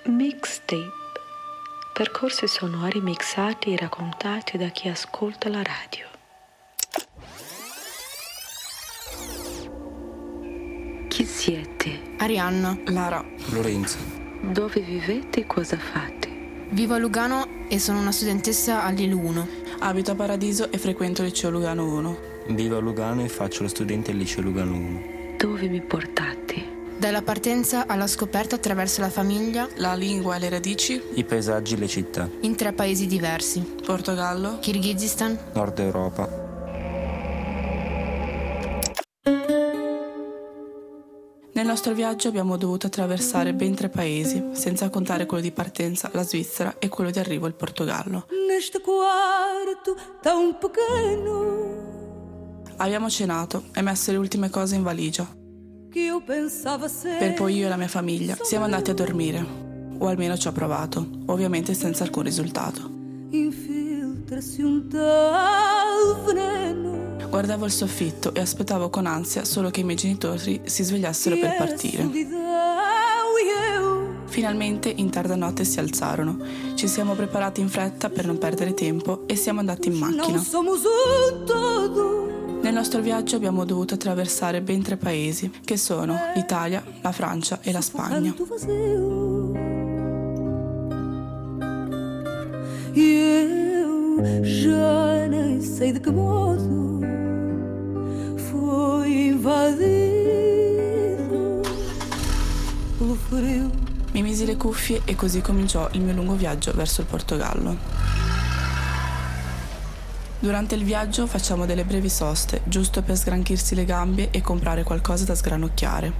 Mixtape. Percorsi sonori mixati e raccontati da chi ascolta la radio. Chi siete? Arianna. Lara. Lorenzo. Dove vivete e cosa fate? Vivo a Lugano e sono una studentessa all'IL 1. Abito a Paradiso e frequento il liceo Lugano 1. Vivo a Lugano e faccio lo studente al liceo Lugano 1. Dove mi portate? Dalla partenza alla scoperta attraverso la famiglia, la lingua e le radici, i paesaggi e le città. In 3 paesi diversi: Portogallo, Kirghizistan, Nord Europa. Nel nostro viaggio abbiamo dovuto attraversare ben 3 paesi, senza contare quello di partenza, la Svizzera, e quello di arrivo, il Portogallo. Neste quarto tão pequeno. Abbiamo cenato e messo le ultime cose in valigia. Per poi io e la mia famiglia siamo andati a dormire, o almeno ci ho provato, ovviamente senza alcun risultato. Guardavo il soffitto e aspettavo con ansia solo che i miei genitori si svegliassero per partire. Finalmente in tarda notte si alzarono, ci siamo preparati in fretta per non perdere tempo e siamo andati in macchina. Nel nostro viaggio abbiamo dovuto attraversare ben 3 paesi, che sono l'Italia, la Francia e la Spagna. Já nem sei de que modo foi invadido pelo frio. Mi misi le cuffie e così cominciò il mio lungo viaggio verso il Portogallo. Durante il viaggio facciamo delle brevi soste, giusto per sgranchirsi le gambe e comprare qualcosa da sgranocchiare.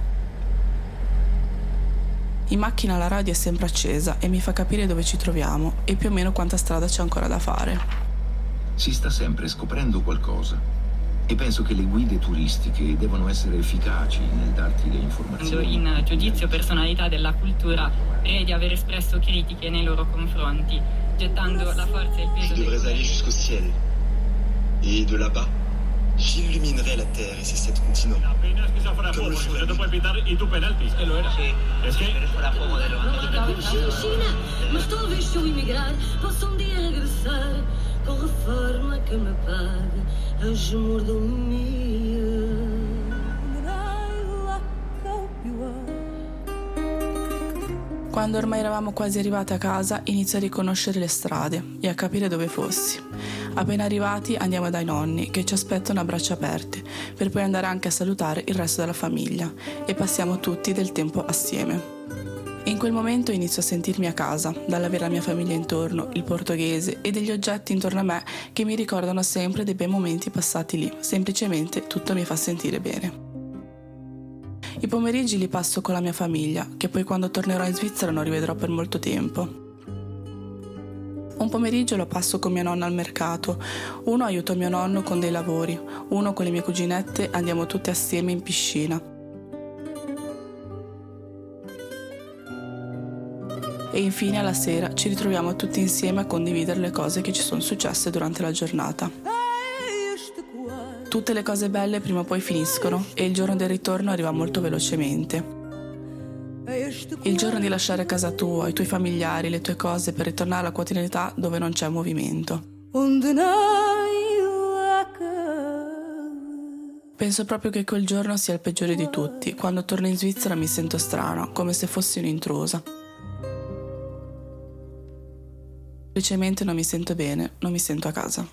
In macchina la radio è sempre accesa e mi fa capire dove ci troviamo e più o meno quanta strada c'è ancora da fare. Si sta sempre scoprendo qualcosa e penso che le guide turistiche devono essere efficaci nel darti le informazioni. In giudizio personalità della cultura, direi di aver espresso critiche nei loro confronti, gettando la forza e il peso. Je devrais aller jusqu'au ciel. Et de là-bas, j'illuminerai la terre et ses 7 continents. Comme le fut Mas talvez se eu emigrar possa um dia regressar com reforma que me pague as mordomias. Quando ormai eravamo quasi arrivati a casa, inizio a riconoscere le strade e a capire dove fossi. Appena arrivati andiamo dai nonni, che ci aspettano a braccia aperte, per poi andare anche a salutare il resto della famiglia e passiamo tutti del tempo assieme. In quel momento inizio a sentirmi a casa, dall'avere la mia famiglia intorno, il portoghese e degli oggetti intorno a me che mi ricordano sempre dei bei momenti passati lì. Semplicemente tutto mi fa sentire bene. I pomeriggi li passo con la mia famiglia, che poi quando tornerò in Svizzera non rivedrò per molto tempo. Un pomeriggio lo passo con mia nonna al mercato, uno aiuto mio nonno con dei lavori, uno con le mie cuginette andiamo tutte assieme in piscina. E infine alla sera ci ritroviamo tutti insieme a condividere le cose che ci sono successe durante la giornata. Tutte le cose belle prima o poi finiscono e il giorno del ritorno arriva molto velocemente. Il giorno di lasciare casa tua, i tuoi familiari, le tue cose per ritornare alla quotidianità dove non c'è movimento. Penso proprio che quel giorno sia il peggiore di tutti. Quando torno in Svizzera mi sento strana, come se fossi un'intrusa. Semplicemente non mi sento bene, non mi sento a casa.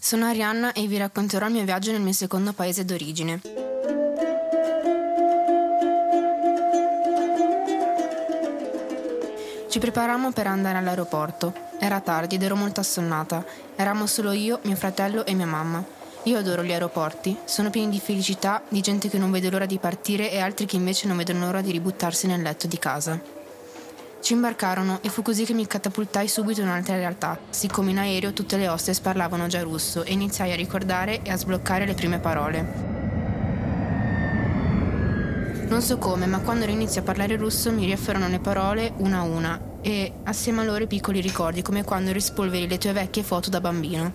Sono Arianna e vi racconterò il mio viaggio nel mio secondo paese d'origine. Ci preparammo per andare all'aeroporto. Era tardi ed ero molto assonnata. Eravamo solo io, mio fratello e mia mamma. Io adoro gli aeroporti, sono pieni di felicità, di gente che non vede l'ora di partire e altri che invece non vedono l'ora di ributtarsi nel letto di casa. Ci imbarcarono e fu così che mi catapultai subito in un'altra realtà. Siccome in aereo tutte le hostess parlavano già russo e iniziai a ricordare e a sbloccare le prime parole. Non so come, ma quando inizi a parlare russo mi riafferrano le parole una a una e assieme a loro i piccoli ricordi, come quando rispolveri le tue vecchie foto da bambino.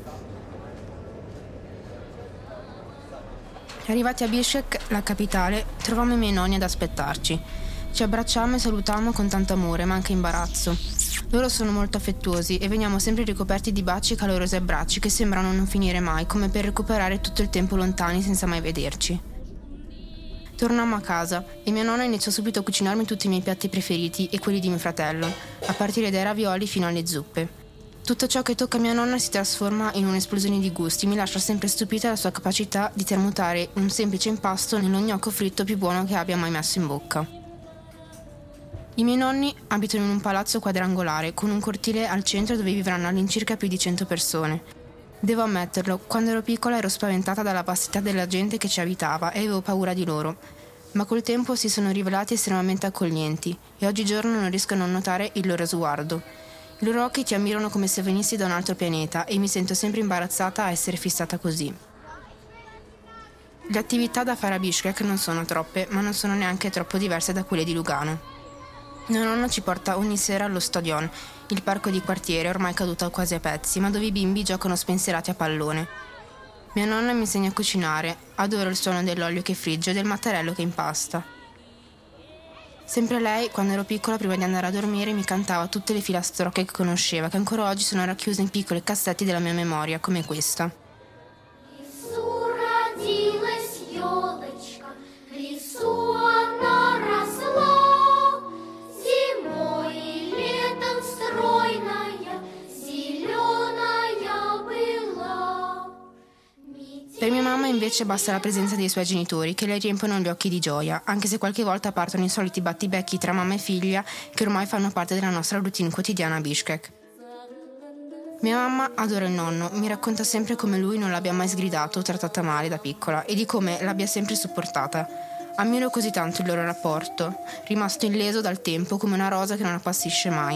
Arrivati a Bishkek, la capitale, trovammo i miei nonni ad aspettarci. Ci abbracciammo e salutammo con tanto amore, ma anche imbarazzo. Loro sono molto affettuosi e veniamo sempre ricoperti di baci e calorosi abbracci che sembrano non finire mai, come per recuperare tutto il tempo lontani senza mai vederci. Tornammo a casa e mia nonna iniziò subito a cucinarmi tutti i miei piatti preferiti e quelli di mio fratello, a partire dai ravioli fino alle zuppe. Tutto ciò che tocca a mia nonna si trasforma in un'esplosione di gusti, mi lascia sempre stupita la sua capacità di tramutare un semplice impasto nello gnocco fritto più buono che abbia mai messo in bocca. I miei nonni abitano in un palazzo quadrangolare con un cortile al centro dove vivranno all'incirca più di 100 persone. Devo ammetterlo, quando ero piccola ero spaventata dalla vastità della gente che ci abitava e avevo paura di loro. Ma col tempo si sono rivelati estremamente accoglienti e oggigiorno non riesco a non notare il loro sguardo. I loro occhi ti ammirano come se venissi da un altro pianeta e mi sento sempre imbarazzata a essere fissata così. Le attività da fare a Bishkek non sono troppe, ma non sono neanche troppo diverse da quelle di Lugano. Mio nonno ci porta ogni sera allo Stadion, il parco di quartiere ormai caduto quasi a pezzi, ma dove i bimbi giocano spensierati a pallone. Mia nonna mi insegna a cucinare, adoro il suono dell'olio che frigge e del mattarello che impasta. Sempre lei, quando ero piccola, prima di andare a dormire, mi cantava tutte le filastrocche che conosceva, che ancora oggi sono racchiuse in piccoli cassetti della mia memoria, come questa. Per mia mamma invece basta la presenza dei suoi genitori che le riempiono gli occhi di gioia, anche se qualche volta partono i soliti battibecchi tra mamma e figlia che ormai fanno parte della nostra routine quotidiana a Bishkek. Mia mamma adora il nonno, mi racconta sempre come lui non l'abbia mai sgridato o trattata male da piccola e di come l'abbia sempre supportata. Ammiro così tanto il loro rapporto, rimasto illeso dal tempo come una rosa che non appassisce mai.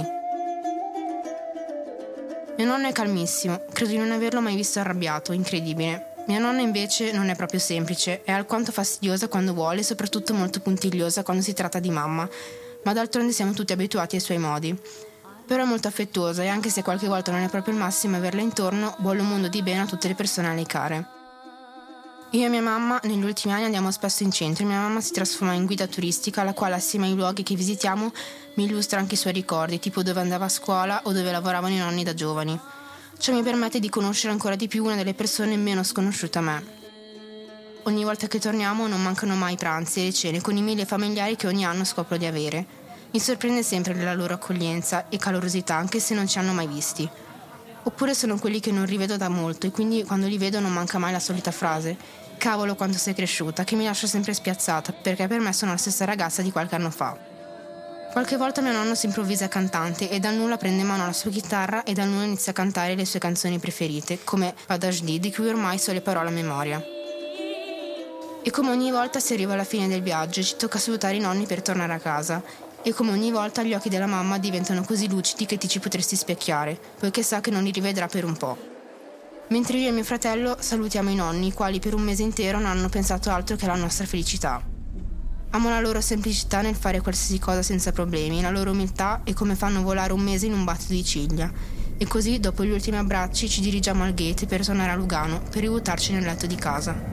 Mio nonno è calmissimo, credo di non averlo mai visto arrabbiato, incredibile. Mia nonna invece non è proprio semplice, è alquanto fastidiosa quando vuole e soprattutto molto puntigliosa quando si tratta di mamma, ma d'altronde siamo tutti abituati ai suoi modi. Però è molto affettuosa e anche se qualche volta non è proprio il massimo averla intorno, vuole un mondo di bene a tutte le persone a lei care. Io e mia mamma negli ultimi anni andiamo spesso in centro e mia mamma si trasforma in guida turistica, la quale assieme ai luoghi che visitiamo mi illustra anche i suoi ricordi, tipo dove andava a scuola o dove lavoravano i nonni da giovani. Ciò mi permette di conoscere ancora di più una delle persone meno sconosciute a me. Ogni volta che torniamo non mancano mai i pranzi e le cene con i 1000 familiari che ogni anno scopro di avere. Mi sorprende sempre la loro accoglienza e calorosità, anche se non ci hanno mai visti. Oppure sono quelli che non rivedo da molto e quindi quando li vedo non manca mai la solita frase «Cavolo quanto sei cresciuta», che mi lascia sempre spiazzata, perché per me sono la stessa ragazza di qualche anno fa. Qualche volta mio nonno si improvvisa cantante e dal nulla prende in mano la sua chitarra e dal nulla inizia a cantare le sue canzoni preferite, come Padajdi, di cui ormai so le parole a memoria. E come ogni volta si arriva alla fine del viaggio ci tocca salutare i nonni per tornare a casa. E come ogni volta gli occhi della mamma diventano così lucidi che ti ci potresti specchiare, poiché sa che non li rivedrà per un po'. Mentre io e mio fratello salutiamo i nonni, i quali per un mese intero non hanno pensato altro che alla nostra felicità. Amo la loro semplicità nel fare qualsiasi cosa senza problemi, la loro umiltà e come fanno volare un mese in un battito di ciglia. E così, dopo gli ultimi abbracci, ci dirigiamo al gate per tornare a Lugano, per ributtarci nel letto di casa.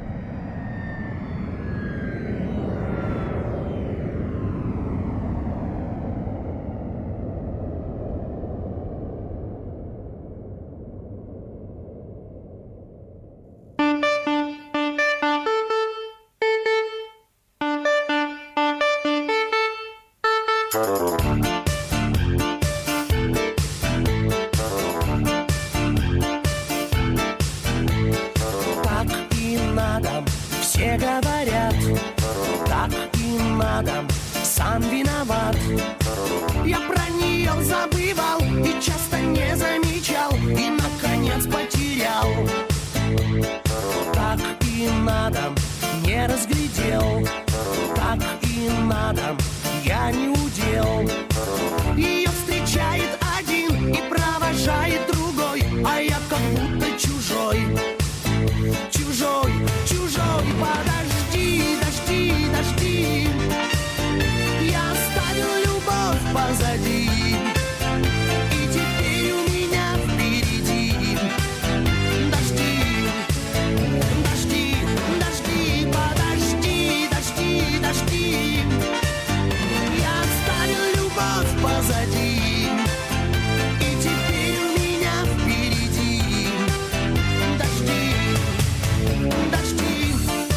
часто не замечал и, наконец, потерял. Так и надо, не разглядел. Так и надо, я не удел. Ее встречает один и провожает другой, а я как будто чужой. Чужой, чужой, подожди, дожди, дожди. Я оставил любовь позади, и теперь у меня впереди дожди, дожди, дожди, подожди, дожди, дожди. Я оставил любовь позади, и теперь у меня впереди дожди, дожди.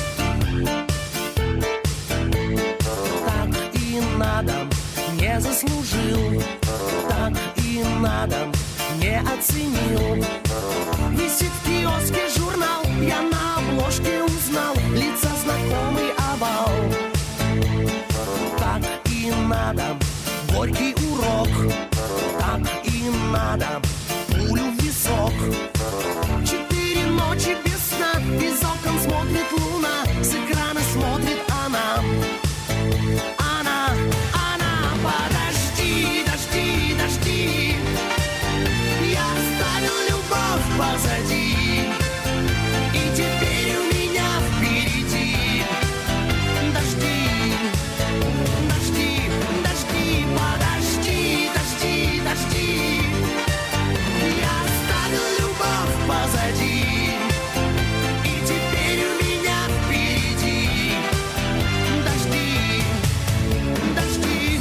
Так и надо, не заслужил. Так и надо, не оценил. Висит в киоске журнал, я на обложке узнал лица знакомый овал. Так и надо, горький урок. Так и надо, пулю в висок. 4 ночи без сна, из окон смотрит луна, с экрана смотрит она. Она, подожди, дожди, дожди. Я оставил любовь позади, и теперь у меня впереди дожди, дожди, дожди, подожди, дожди, дожди. Я оставил любовь позади, и теперь у меня впереди дожди, дожди.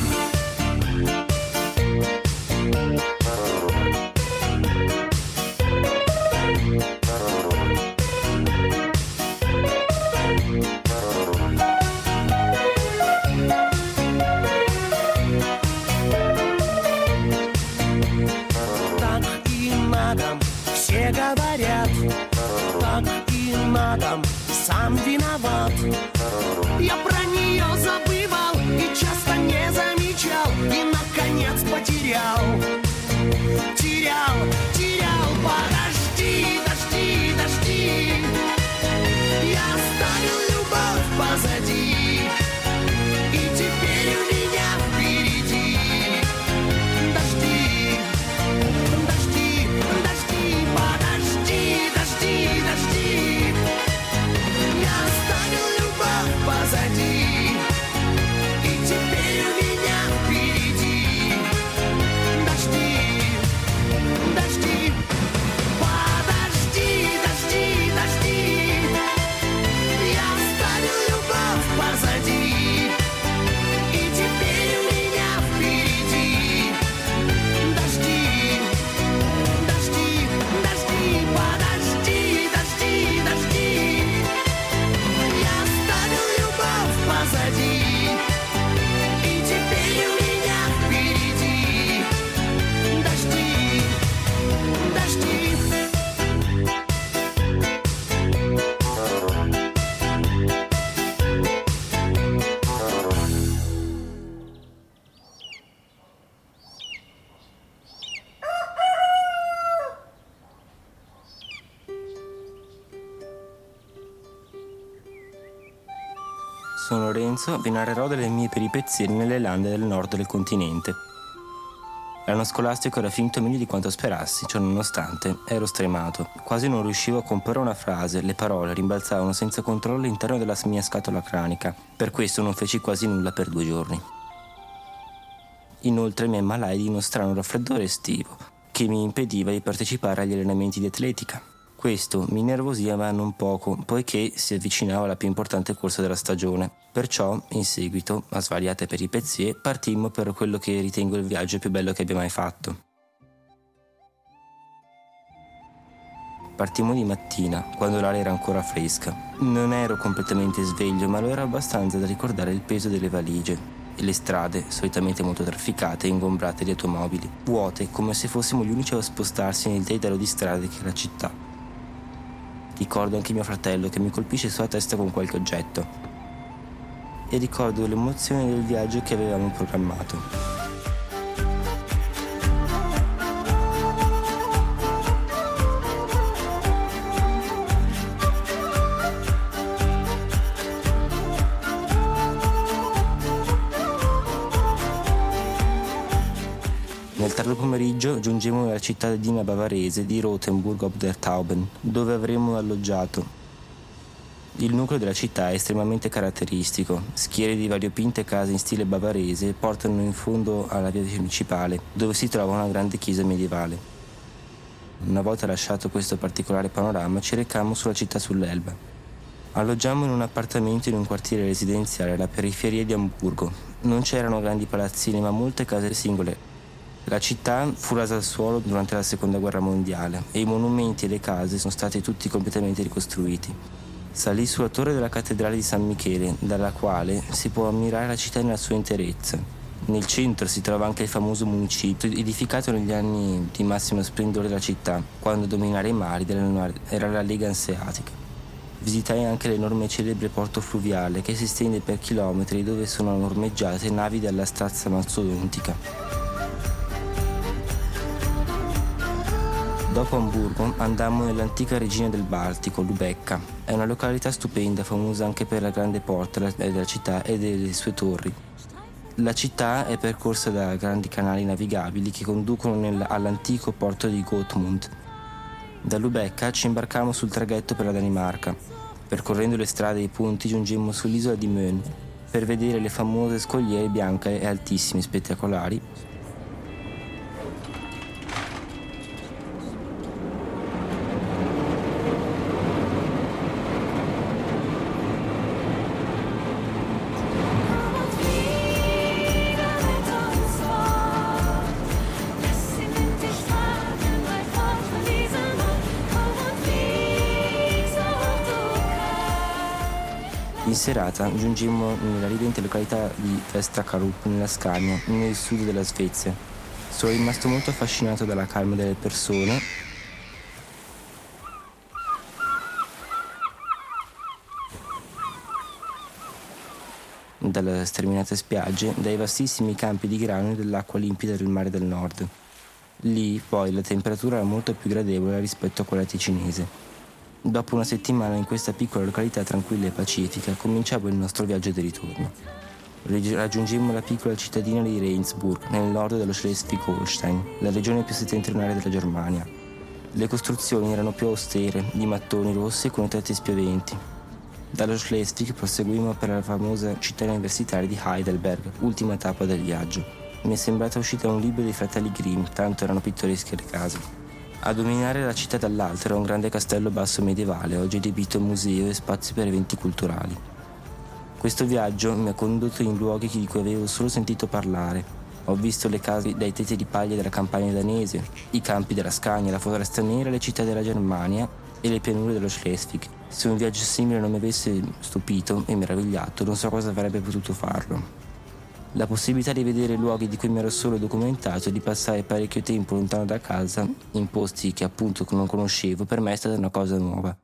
Так и надо, все говорят. Так и надо, сам виноват. Я про нее забывал и часто не замечал, и, наконец, потерял. Терял, терял, подожди, дожди, дожди. Я оставил любовь позади, и теперь у меня впереди дожди, дожди, дожди, подожди, дожди, дожди. Я оставил любовь позади, и теперь у меня впереди дожди, дожди, подожди, дожди, дожди. Я оставил любовь позади, и теперь у меня впереди дожди, дожди, дожди, подожди, дожди, дожди. Я оставил любовь позади, и теперь у меня впереди дожди, дожди. Sono Renzo, vi narrerò delle mie peripezie nelle lande del nord del continente. L'anno scolastico era finito meglio di quanto sperassi, ciò nonostante ero stremato. Quasi non riuscivo a comporre una frase, le parole rimbalzavano senza controllo all'interno della mia scatola cranica. Per questo non feci quasi nulla per 2 giorni. Inoltre mi ammalai di uno strano raffreddore estivo, che mi impediva di partecipare agli allenamenti di atletica. Questo mi innervosiva non poco, poiché si avvicinava la più importante corsa della stagione. Perciò, in seguito a svariate peripezie, partimmo per quello che ritengo il viaggio più bello che abbia mai fatto. Partimmo di mattina, quando l'aria era ancora fresca. Non ero completamente sveglio, ma lo ero abbastanza da ricordare il peso delle valigie e le strade, solitamente molto trafficate e ingombrate di automobili, vuote come se fossimo gli unici a spostarsi nel dedalo di strade che è la città. Ricordo anche mio fratello che mi colpisce sulla testa con qualche oggetto. E ricordo l'emozione del viaggio che avevamo programmato. Nel tardo pomeriggio giungemmo alla cittadina bavarese di Rothenburg ob der Tauben, dove avremmo alloggiato. Il nucleo della città è estremamente caratteristico. Schiere di variopinte case in stile bavarese portano in fondo alla via principale, dove si trova una grande chiesa medievale. Una volta lasciato questo particolare panorama, ci recammo sulla città sull'Elba. Alloggiammo in un appartamento in un quartiere residenziale alla periferia di Amburgo. Non c'erano grandi palazzini, ma molte case singole. La città fu rasa al suolo durante la Seconda Guerra Mondiale e i monumenti e le case sono stati tutti completamente ricostruiti. Salì sulla torre della cattedrale di San Michele, dalla quale si può ammirare la città nella sua interezza. Nel centro si trova anche il famoso municipio, edificato negli anni di massimo splendore della città, quando a dominare i mari era la Lega Anseatica. Visitai anche l'enorme e celebre porto fluviale che si estende per chilometri, dove sono ormeggiate navi della stazza mastodontica. Dopo Amburgo andammo nell'antica regina del Baltico, Lubecca. È una località stupenda, famosa anche per la grande porta della città e delle sue torri. La città è percorsa da grandi canali navigabili che conducono all'antico porto di Gotmund. Da Lubecca ci imbarcammo sul traghetto per la Danimarca. Percorrendo le strade e i ponti giungemmo sull'isola di Mön per vedere le famose scogliere bianche e altissime, spettacolari. In serata giungimmo nella ridente località di Västra Karup, nella Scania, nel sud della Svezia. Sono rimasto molto affascinato dalla calma delle persone dalle sterminate spiagge, dai vastissimi campi di grano e dall'acqua limpida del mare del nord. Lì, poi, la temperatura era molto più gradevole rispetto a quella ticinese. Dopo una settimana in questa piccola località tranquilla e pacifica, cominciava il nostro viaggio di ritorno. Raggiungemmo la piccola cittadina di Regensburg, nel nord dello Schleswig-Holstein, la regione più settentrionale della Germania. Le costruzioni erano più austere, di mattoni rossi con i tetti spioventi. Dallo Schleswig proseguimmo per la famosa città universitaria di Heidelberg, ultima tappa del viaggio. Mi è sembrata uscita un libro dei fratelli Grimm, tanto erano pittoresche le case. A dominare la città dall'alto era un grande castello basso medievale, oggi adibito a museo e spazi per eventi culturali. Questo viaggio mi ha condotto in luoghi di cui avevo solo sentito parlare. Ho visto le case dai tetti di paglia della campagna danese, i campi della Scania, la foresta nera, le città della Germania e le pianure dello Schleswig. Se un viaggio simile non mi avesse stupito e meravigliato, non so cosa avrebbe potuto farlo. La possibilità di vedere luoghi di cui mi ero solo documentato e di passare parecchio tempo lontano da casa, in posti che appunto non conoscevo, per me è stata una cosa nuova.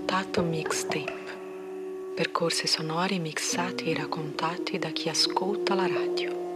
Contatto Mixtape. Percorsi sonori mixati e raccontati da chi ascolta la radio.